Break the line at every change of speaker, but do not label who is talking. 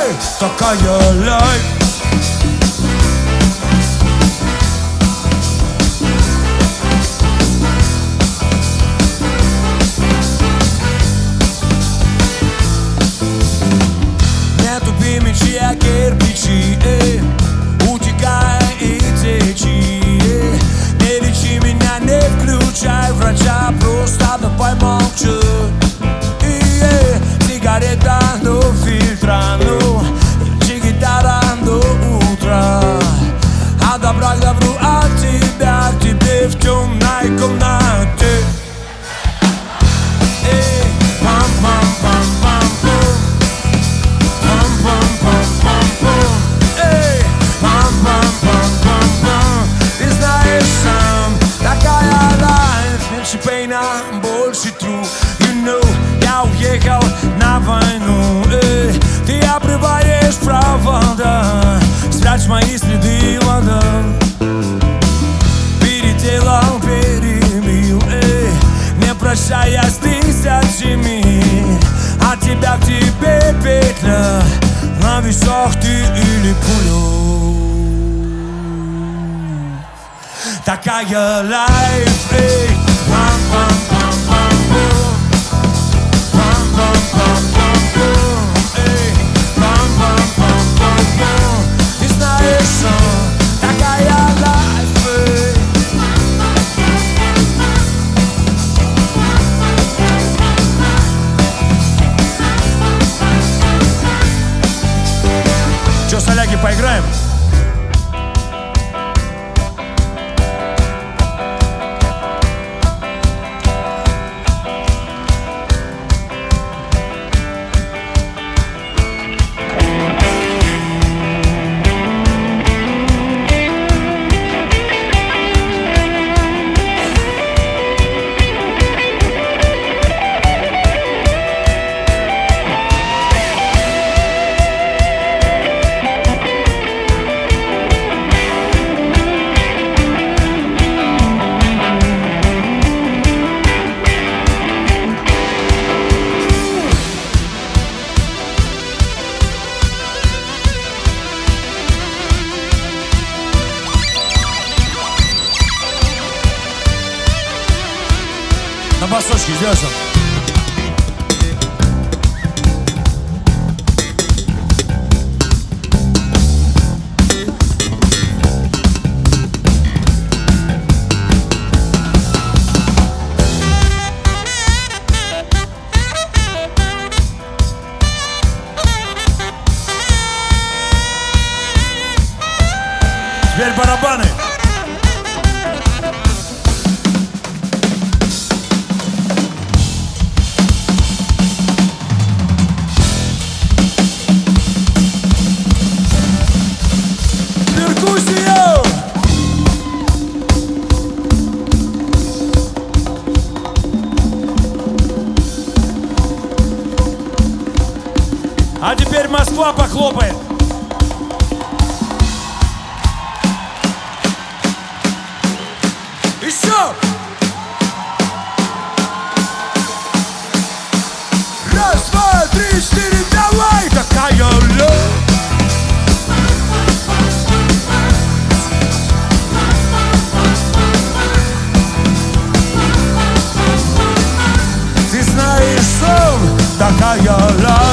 такая лайф. Не тупи мечи, а кирпичи, утекай и течи. Не лечи меня, не включай врача, просто давай молчи. Сигарета до фильтра, ну, гитара до утра. А добра к добру от тебя к тебе в темной комнате. Пам-пам-пам-пам-пам, пам-пам-пам-пам-пам, пам-пам-пам-пам-пам. Ты знаешь сам, такая лайф. Меньше пейна, больше true. You know, я уехал на войну, ты обрываешь провода, спрячь мои следы, вода. Переделал, перебил, не прощаясь тысячами. От тебя к тебе петля, на весах ты или пулю. Такая лайф, пам-пам-пам-пам-пам. Ты знаешь, такая лайф. Че, соляки, поиграем? На басочке сделай сам. Теперь барабаны. А теперь Москва похлопает. Еще! Раз, два, три, четыре, давай! Такая любовь. Ты знаешь, сон, такая любовь.